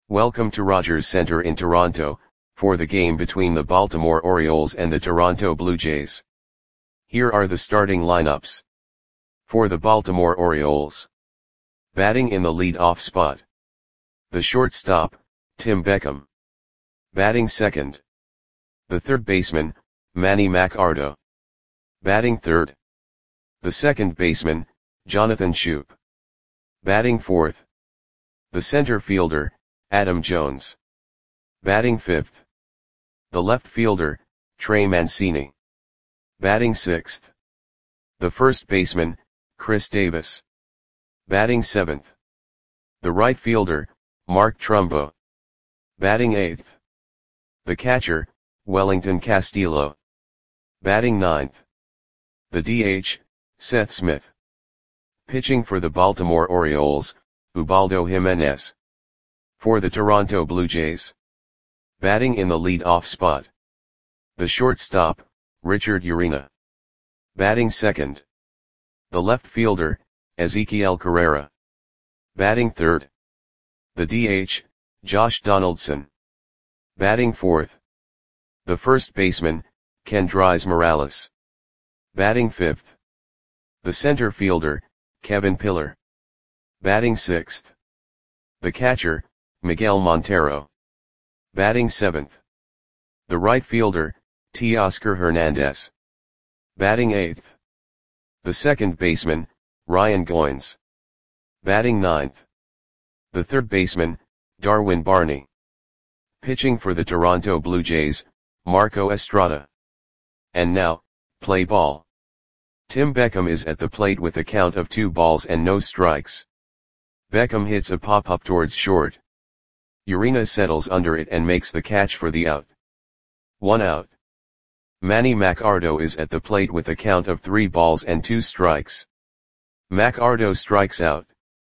Welcome to Rogers Centre in Toronto, for the game between the Baltimore Orioles and the Toronto Blue Jays. Here are the starting lineups. For the Baltimore Orioles. Batting in the lead-off spot. The shortstop, Tim Beckham. Batting second. The third baseman, Manny Machado. Batting third. The second baseman, Jonathan Schoop. Batting fourth. The center fielder, Adam Jones. Batting fifth. The left fielder, Trey Mancini. Batting sixth. The first baseman, Chris Davis. Batting seventh. The right fielder, Mark Trumbo. Batting eighth. The catcher, Wellington Castillo. Batting ninth. The DH, Seth Smith. Pitching for the Baltimore Orioles, Ubaldo Jimenez. For the Toronto Blue Jays. Batting in the lead-off spot. The shortstop, Richard Urena. Batting second. The left fielder, Ezekiel Carrera. Batting third. The DH, Josh Donaldson. Batting fourth. The first baseman, Kendrys Morales. Batting fifth. The center fielder, Kevin Pillar. Batting sixth. The catcher, Miguel Montero. Batting seventh. The right fielder, Teoscar Hernandez. Batting eighth. The second baseman, Ryan Goins. Batting ninth. The third baseman, Darwin Barney. Pitching for the Toronto Blue Jays, Marco Estrada. And now, play ball. Tim Beckham is at the plate with a count of 2 balls and no strikes. Beckham hits a pop-up towards short. Urena settles under it and makes the catch for the out. 1 out. Manny Machado is at the plate with a count of 3 balls and 2 strikes. Machado strikes out.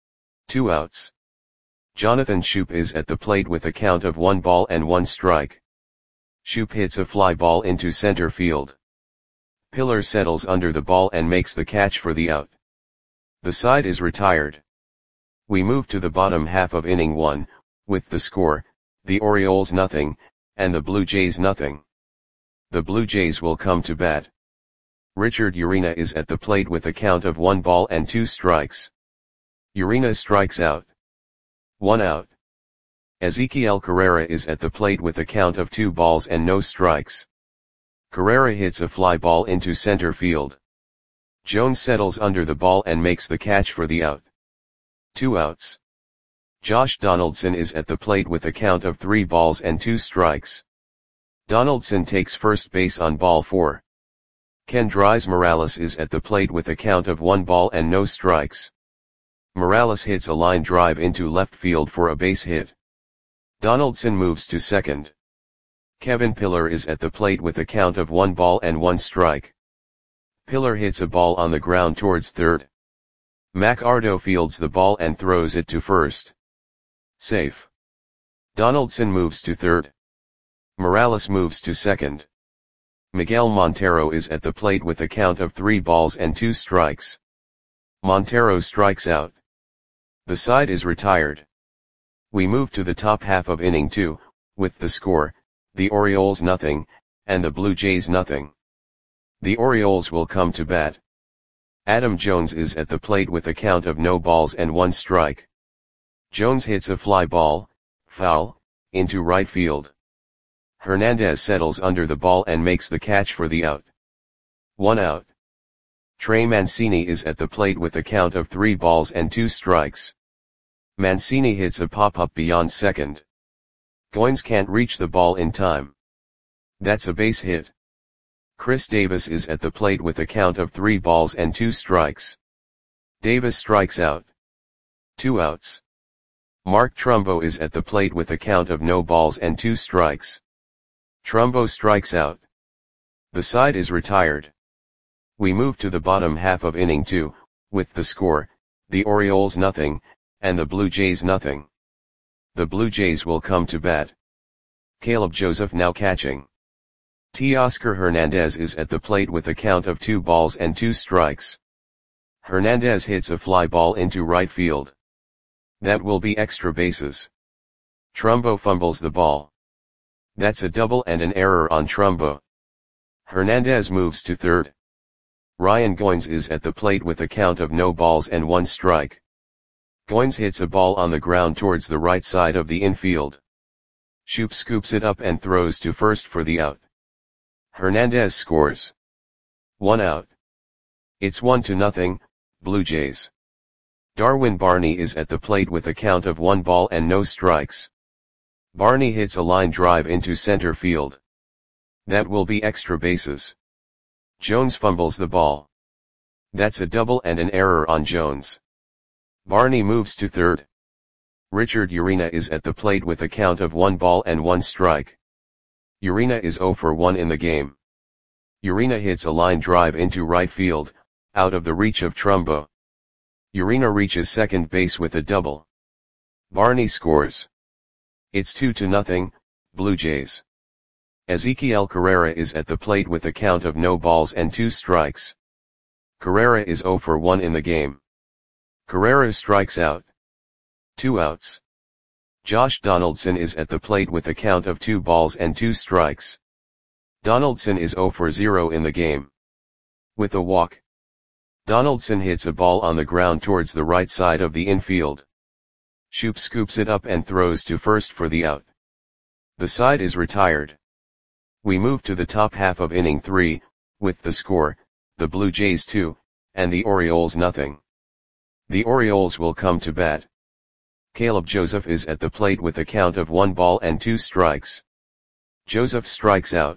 2 outs. Jonathan Schoop is at the plate with a count of 1 ball and 1 strike. Schoop hits a fly ball into center field. Pillar settles under the ball and makes the catch for the out. The side is retired. We move to the bottom half of inning 1, with the score, the Orioles nothing, and the Blue Jays nothing. The Blue Jays will come to bat. Richard Urena is at the plate with a count of 1 ball and 2 strikes. Urena strikes out. 1 out. Ezekiel Carrera is at the plate with a count of 2 balls and no strikes. Carrera hits a fly ball into center field. Jones settles under the ball and makes the catch for the out. 2 outs. Josh Donaldson is at the plate with a count of 3 balls and 2 strikes. Donaldson takes first base on ball 4. Kendrys Morales is at the plate with a count of 1 ball and no strikes. Morales hits a line drive into left field for a base hit. Donaldson moves to second. Kevin Pillar is at the plate with a count of 1 ball and 1 strike. Pillar hits a ball on the ground towards third. Machado fields the ball and throws it to first. Safe. Donaldson moves to third. Morales moves to second. Miguel Montero is at the plate with a count of 3 balls and 2 strikes. Montero strikes out. The side is retired. We move to the top half of inning 2, with the score, the Orioles nothing, and the Blue Jays nothing. The Orioles will come to bat. Adam Jones is at the plate with a count of no balls and 1 strike. Jones hits a fly ball, foul, into right field. Hernandez settles under the ball and makes the catch for the out. 1 out. Trey Mancini is at the plate with a count of 3 balls and 2 strikes. Mancini hits a pop-up beyond second. Goins can't reach the ball in time. That's a base hit. Chris Davis is at the plate with a count of 3 balls and 2 strikes. Davis strikes out. 2 outs. Mark Trumbo is at the plate with a count of no balls and 2 strikes. Trumbo strikes out. The side is retired. We move to the bottom half of inning 2, with the score, the Orioles nothing, and the Blue Jays nothing. The Blue Jays will come to bat. Caleb Joseph now catching. Teoscar Hernandez is at the plate with a count of 2 balls and 2 strikes. Hernandez hits a fly ball into right field. That will be extra bases. Trumbo fumbles the ball. That's a double and an error on Trumbo. Hernandez moves to third. Ryan Goins is at the plate with a count of no balls and 1 strike. Goins hits a ball on the ground towards the right side of the infield. Shoop scoops it up and throws to first for the out. Hernandez scores. 1 out. It's 1-0, Blue Jays. Darwin Barney is at the plate with a count of 1 ball and no strikes. Barney hits a line drive into center field. That will be extra bases. Jones fumbles the ball. That's a double and an error on Jones. Barney moves to third. Richard Urena is at the plate with a count of 1 ball and 1 strike. Urena is 0 for 1 in the game. Urena hits a line drive into right field, out of the reach of Trumbo. Urena reaches second base with a double. Barney scores. It's 2-0, Blue Jays. Ezequiel Carrera is at the plate with a count of no balls and 2 strikes. Carrera is 0 for 1 in the game. Carrera strikes out. 2 outs. Josh Donaldson is at the plate with a count of 2 balls and 2 strikes. Donaldson is 0 for 0 in the game. With a walk. Donaldson hits a ball on the ground towards the right side of the infield. Shoop scoops it up and throws to first for the out. The side is retired. We move to the top half of inning 3, with the score, the Blue Jays 2, and the Orioles nothing. The Orioles will come to bat. Caleb Joseph is at the plate with a count of 1 ball and 2 strikes. Joseph strikes out.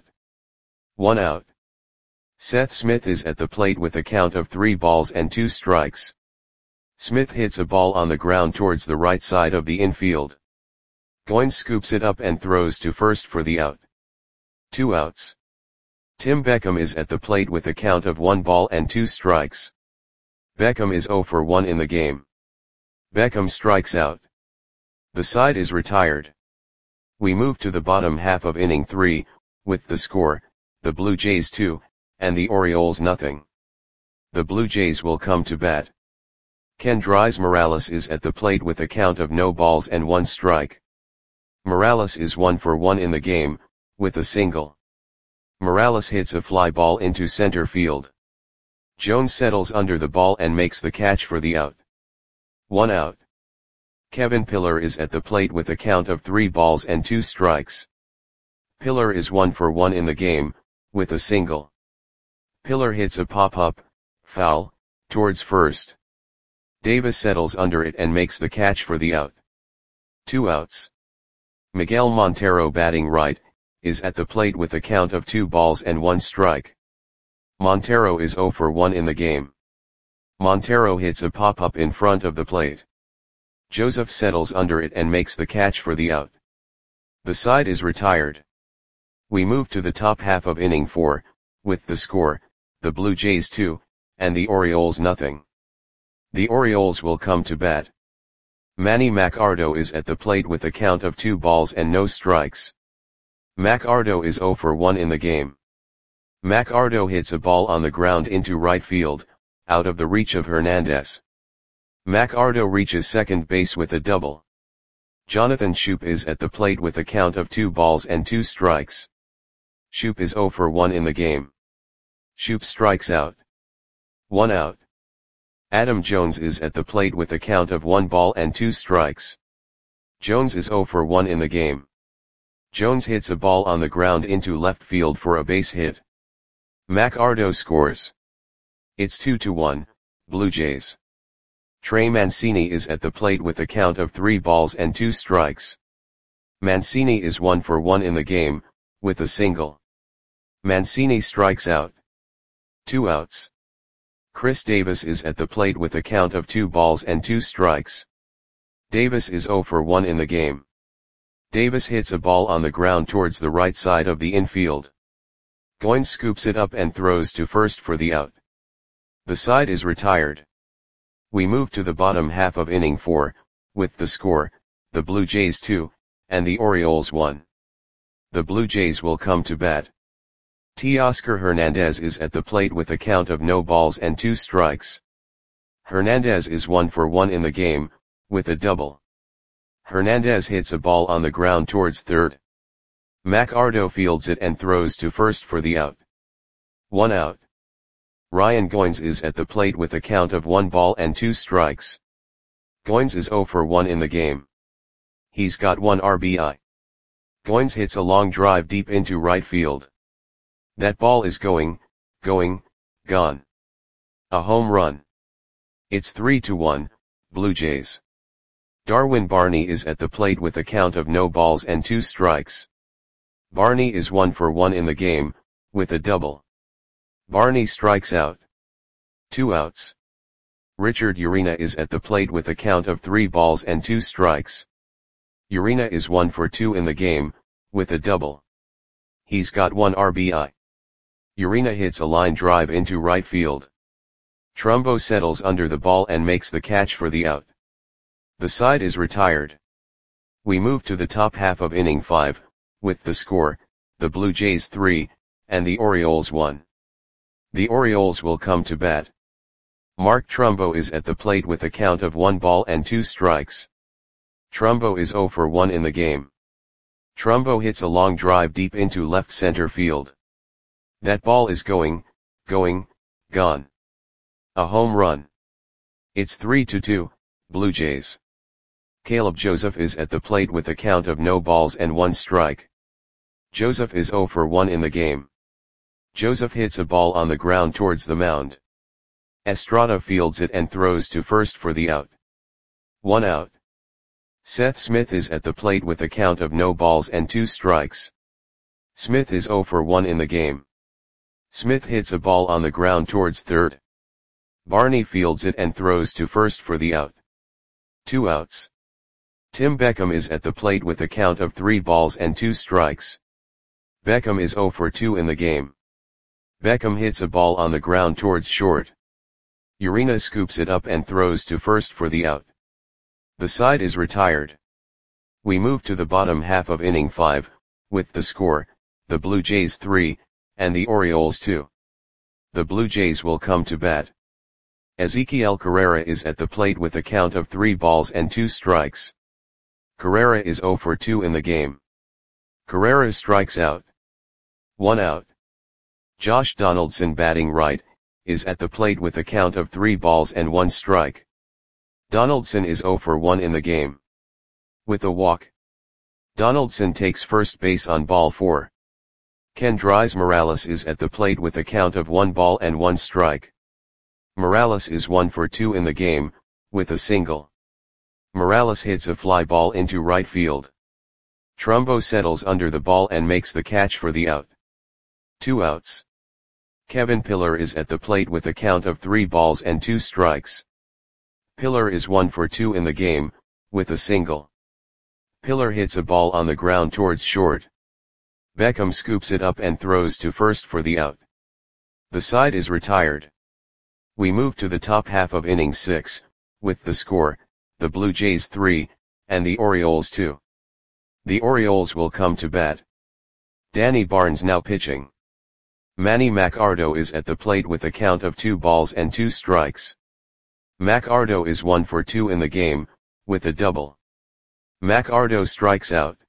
1 out. Seth Smith is at the plate with a count of 3 balls and 2 strikes. Smith hits a ball on the ground towards the right side of the infield. Goins scoops it up and throws to first for the out. 2 outs. Tim Beckham is at the plate with a count of 1 ball and 2 strikes. Beckham is 0 for 1 in the game. Beckham strikes out. The side is retired. We move to the bottom half of inning 3, with the score, the Blue Jays 2, and the Orioles nothing. The Blue Jays will come to bat. Kendrys Morales is at the plate with a count of no balls and 1 strike. Morales is 1 for 1 in the game, with a single. Morales hits a fly ball into center field. Jones settles under the ball and makes the catch for the out. 1 out. Kevin Pillar is at the plate with a count of 3 balls and 2 strikes. Pillar is 1 for 1 in the game, with a single. Pillar hits a pop-up, foul, towards first. Davis settles under it and makes the catch for the out. 2 outs. Miguel Montero, batting right, is at the plate with a count of 2 balls and 1 strike. Montero is 0 for 1 in the game. Montero hits a pop-up in front of the plate. Joseph settles under it and makes the catch for the out. The side is retired. We move to the top half of inning 4, with the score, the Blue Jays 2, and the Orioles nothing. The Orioles will come to bat. Manny Machado is at the plate with a count of 2 balls and no strikes. Machado is 0 for 1 in the game. Machado hits a ball on the ground into right field, out of the reach of Hernandez. Machado reaches second base with a double. Jonathan Shoop is at the plate with a count of 2 balls and 2 strikes. Shoop is 0 for 1 in the game. Shoop strikes out. 1 out. Adam Jones is at the plate with a count of 1 ball and 2 strikes. Jones is 0 for 1 in the game. Jones hits a ball on the ground into left field for a base hit. Machado scores. It's 2-1, Blue Jays. Trey Mancini is at the plate with a count of 3 balls and 2 strikes. Mancini is 1 for 1 in the game, with a single. Mancini strikes out. 2 outs. Chris Davis is at the plate with a count of 2 balls and 2 strikes. Davis is 0 for 1 in the game. Davis hits a ball on the ground towards the right side of the infield. Goins scoops it up and throws to first for the out. The side is retired. We move to the bottom half of inning 4, with the score, the Blue Jays 2, and the Orioles 1. The Blue Jays will come to bat. Teoscar Hernandez is at the plate with a count of no balls and 2 strikes. Hernandez is 1 for 1 in the game, with a double. Hernandez hits a ball on the ground towards third. McArdo fields it and throws to first for the out. 1 out. Ryan Goins is at the plate with a count of 1 ball and 2 strikes. Goins is 0 for 1 in the game. He's got 1 RBI. Goins hits a long drive deep into right field. That ball is going, gone. A home run. It's 3-1, Blue Jays. Darwin Barney is at the plate with a count of no balls and 2 strikes. Barney is 1 for 1 in the game, with a double. Barney strikes out. 2 outs. Richard Urena is at the plate with a count of 3 balls and 2 strikes. Urena is 1 for 2 in the game, with a double. He's got 1 RBI. Urena hits a line drive into right field. Trumbo settles under the ball and makes the catch for the out. The side is retired. We move to the top half of inning 5, with the score, the Blue Jays 3, and the Orioles 1. The Orioles will come to bat. Mark Trumbo is at the plate with a count of 1 ball and 2 strikes. Trumbo is 0 for 1 in the game. Trumbo hits a long drive deep into left center field. That ball is going, gone. A home run. It's 3-2, Blue Jays. Caleb Joseph is at the plate with a count of no balls and 1 strike. Joseph is 0 for 1 in the game. Joseph hits a ball on the ground towards the mound. Estrada fields it and throws to first for the out. 1 out. Seth Smith is at the plate with a count of no balls and 2 strikes. Smith is 0 for 1 in the game. Smith hits a ball on the ground towards third. Barney fields it and throws to first for the out. 2 outs. Tim Beckham is at the plate with a count of 3 balls and 2 strikes. Beckham is 0 for 2 in the game. Beckham hits a ball on the ground towards short. Urena scoops it up and throws to first for the out. The side is retired. We move to the bottom half of inning 5, with the score, the Blue Jays 3, and the Orioles 2. The Blue Jays will come to bat. Ezequiel Carrera is at the plate with a count of 3 balls and 2 strikes. Carrera is 0 for 2 in the game. Carrera strikes out. 1 out. Josh Donaldson, batting right, is at the plate with a count of 3 balls and 1 strike. Donaldson is 0 for 1 in the game. With a walk. Donaldson takes first base on ball 4. Kendrys Morales is at the plate with a count of 1 ball and 1 strike. Morales is 1 for 2 in the game, with a single. Morales hits a fly ball into right field. Trumbo settles under the ball and makes the catch for the out. 2 outs. Kevin Pillar is at the plate with a count of 3 balls and 2 strikes. Pillar is 1 for 2 in the game, with a single. Pillar hits a ball on the ground towards short. Beckham scoops it up and throws to first for the out. The side is retired. We move to the top half of inning 6, with the score, the Blue Jays 3, and the Orioles 2. The Orioles will come to bat. Danny Barnes now pitching. Manny McArdo is at the plate with a count of 2 balls and 2 strikes. McArdo is 1 for 2 in the game, with a double. McArdo strikes out.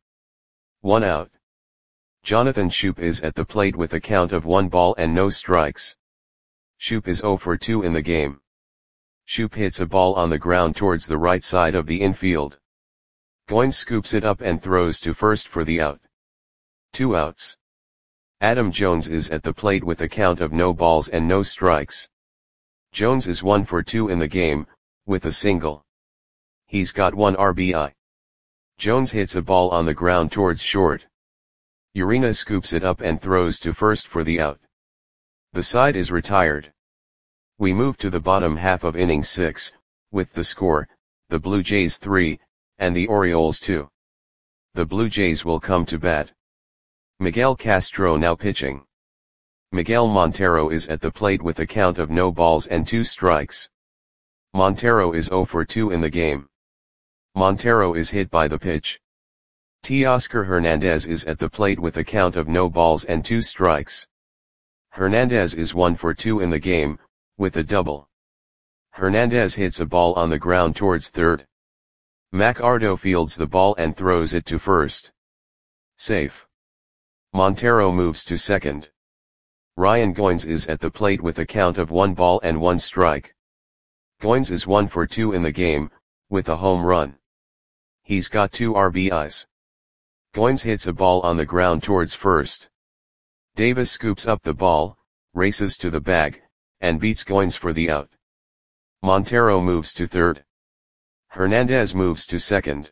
1 out. Jonathan Schoop is at the plate with a count of 1 ball and no strikes. Schoop is 0 for 2 in the game. Schoop hits a ball on the ground towards the right side of the infield. Goins scoops it up and throws to first for the out. 2 outs. Adam Jones is at the plate with a count of no balls and no strikes. Jones is 1 for 2 in the game, with a single. He's got 1 RBI. Jones hits a ball on the ground towards short. Urena scoops it up and throws to first for the out. The side is retired. We move to the bottom half of inning 6, with the score, the Blue Jays 3, and the Orioles 2. The Blue Jays will come to bat. Miguel Castro now pitching. Miguel Montero is at the plate with a count of no balls and 2 strikes. Montero is 0 for 2 in the game. Montero is hit by the pitch. Teoscar Hernandez is at the plate with a count of no balls and 2 strikes. Hernandez is 1 for 2 in the game, with a double. Hernandez hits a ball on the ground towards third. McArdo fields the ball and throws it to first. Safe. Montero moves to second. Ryan Goins is at the plate with a count of 1 ball and 1 strike. Goins is 1 for 2 in the game, with a home run. He's got 2 RBIs. Goins hits a ball on the ground towards first. Davis scoops up the ball, races to the bag, and beats Goins for the out. Montero moves to third. Hernandez moves to second.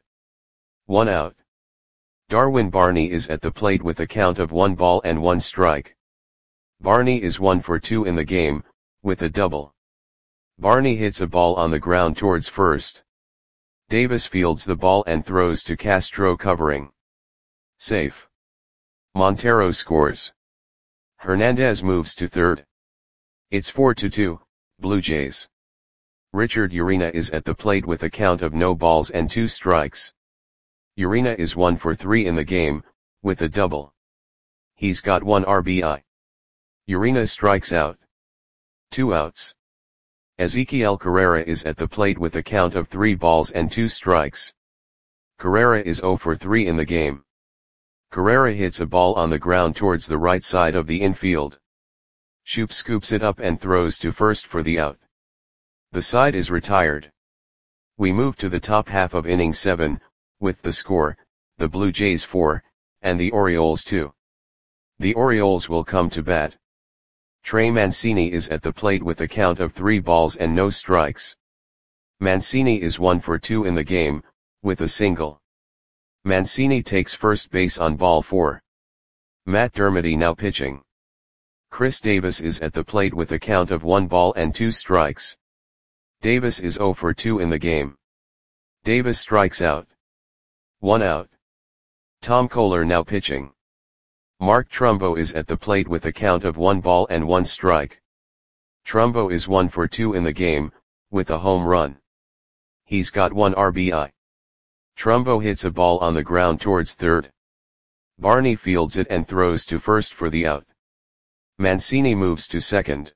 1 out. Darwin Barney is at the plate with a count of 1 ball and 1 strike. Barney is 1 for 2 in the game, with a double. Barney hits a ball on the ground towards first. Davis fields the ball and throws to Castro covering. Safe. Montero scores. Hernandez moves to third. It's 4-2, Blue Jays. Richard Urena is at the plate with a count of no balls and 2 strikes. Urena is 1 for 3 in the game, with a double. He's got 1 RBI. Urena strikes out. 2 outs. Ezequiel Carrera is at the plate with a count of 3 balls and 2 strikes. Carrera is 0 for 3 in the game. Carrera hits a ball on the ground towards the right side of the infield. Shoop scoops it up and throws to first for the out. The side is retired. We move to the top half of inning 7, with the score, the Blue Jays 4, and the Orioles 2. The Orioles will come to bat. Trey Mancini is at the plate with a count of 3 balls and no strikes. Mancini is 1 for 2 in the game, with a single. Mancini takes first base on ball 4. Matt Dermody now pitching. Chris Davis is at the plate with a count of 1 ball and 2 strikes. Davis is 0 for 2 in the game. Davis strikes out. 1 out. Tom Koehler now pitching. Mark Trumbo is at the plate with a count of 1 ball and 1 strike. Trumbo is 1 for 2 in the game, with a home run. He's got 1 RBI. Trumbo hits a ball on the ground towards third. Barney fields it and throws to first for the out. Mancini moves to second.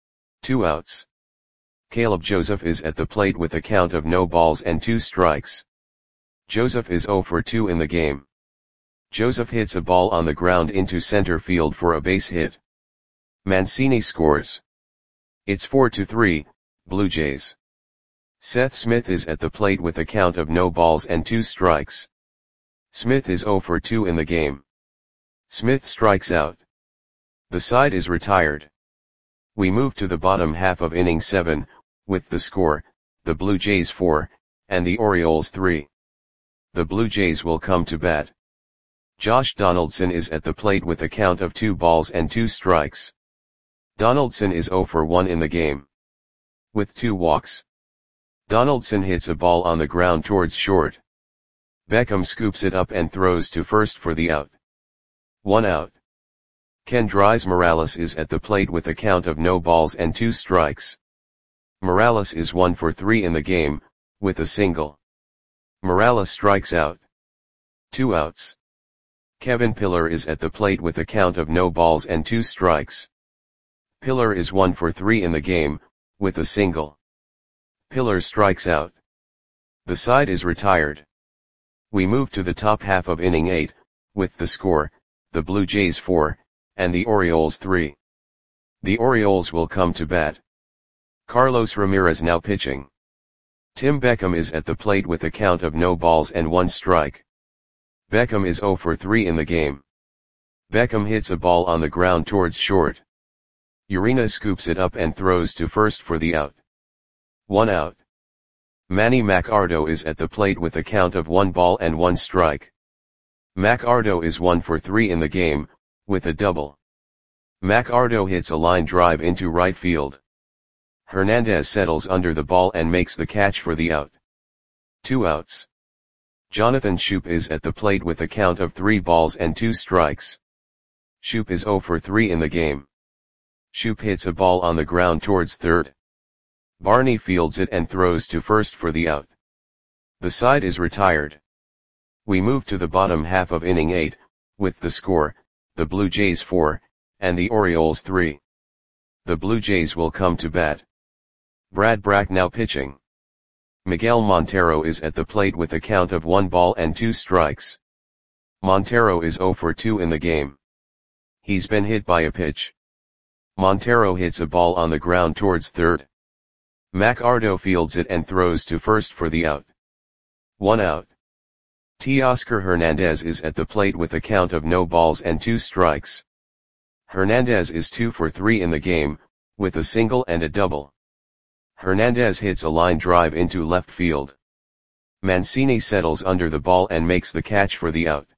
2 outs. Caleb Joseph is at the plate with a count of no balls and 2 strikes. Joseph is 0 for 2 in the game. Joseph hits a ball on the ground into center field for a base hit. Mancini scores. It's 4-3, Blue Jays. Seth Smith is at the plate with a count of no balls and 2 strikes. Smith is 0 for 2 in the game. Smith strikes out. The side is retired. We move to the bottom half of inning 7, with the score, the Blue Jays 4, and the Orioles 3. The Blue Jays will come to bat. Josh Donaldson is at the plate with a count of 2 balls and 2 strikes. Donaldson is 0 for 1 in the game. With 2 walks. Donaldson hits a ball on the ground towards short. Beckham scoops it up and throws to first for the out. 1 out. Kendrys Morales is at the plate with a count of no balls and 2 strikes. Morales is 1 for 3 in the game, with a single. Morales strikes out. 2 outs. Kevin Pillar is at the plate with a count of no balls and 2 strikes. Pillar is 1 for 3 in the game, with a single. Pillar strikes out. The side is retired. We move to the top half of inning 8, with the score, the Blue Jays 4, and the Orioles 3. The Orioles will come to bat. Carlos Ramirez now pitching. Tim Beckham is at the plate with a count of no balls and 1 strike. Beckham is 0 for 3 in the game. Beckham hits a ball on the ground towards short. Urena scoops it up and throws to first for the out. 1 out. Manny McArdo is at the plate with a count of 1 ball and 1 strike. McArdo is 1 for 3 in the game, with a double. McArdo hits a line drive into right field. Hernandez settles under the ball and makes the catch for the out. 2 outs. Jonathan Schoop is at the plate with a count of 3 balls and 2 strikes. Schoop is 0 for 3 in the game. Schoop hits a ball on the ground towards third. Barney fields it and throws to first for the out. The side is retired. We move to the bottom half of inning 8, with the score, the Blue Jays 4, and the Orioles 3. The Blue Jays will come to bat. Brad Brack now pitching. Miguel Montero is at the plate with a count of 1 ball and 2 strikes. Montero is 0 for 2 in the game. He's been hit by a pitch. Montero hits a ball on the ground towards third. Macardo fields it and throws to first for the out. 1 out. Teoscar Hernandez is at the plate with a count of no balls and 2 strikes. Hernandez is 2 for 3 in the game, with a single and a double. Hernandez hits a line drive into left field. Mancini settles under the ball and makes the catch for the out.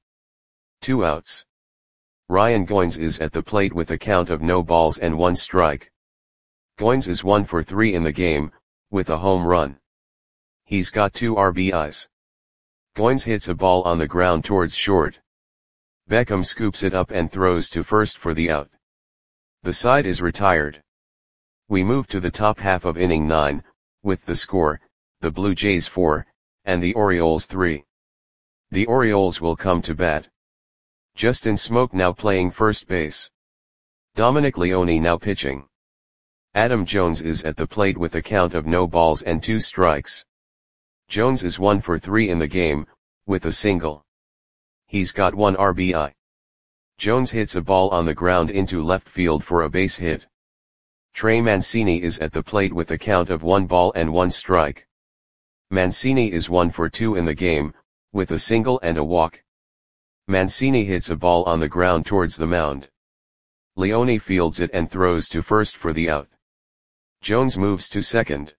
2 outs. Ryan Goins is at the plate with a count of no balls and 1 strike. Goins is 1 for 3 in the game, with a home run. He's got 2 RBIs. Goins hits a ball on the ground towards short. Beckham scoops it up and throws to first for the out. The side is retired. We move to the top half of inning 9, with the score, the Blue Jays 4, and the Orioles 3. The Orioles will come to bat. Justin Smoke now playing first base. Dominic Leone now pitching. Adam Jones is at the plate with a count of no balls and 2 strikes. Jones is 1 for 3 in the game, with a single. He's got 1 RBI. Jones hits a ball on the ground into left field for a base hit. Trey Mancini is at the plate with a count of 1 ball and 1 strike. Mancini is 1 for 2 in the game, with a single and a walk. Mancini hits a ball on the ground towards the mound. Leone fields it and throws to first for the out. Jones moves to second.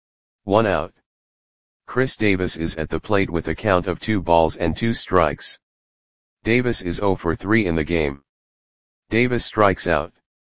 1 out. Chris Davis is at the plate with a count of 2 balls and 2 strikes. Davis is 0 for 3 in the game. Davis strikes out.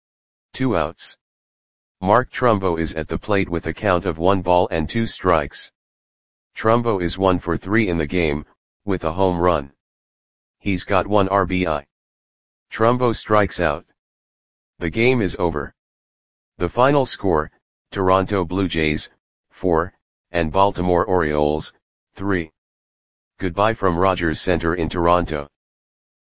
2 outs. Mark Trumbo is at the plate with a count of 1 ball and 2 strikes. Trumbo is 1 for 3 in the game, with a home run. He's got 1 RBI. Trumbo strikes out. The game is over. The final score, Toronto Blue Jays, 4, and Baltimore Orioles, 3. Goodbye from Rogers Center in Toronto.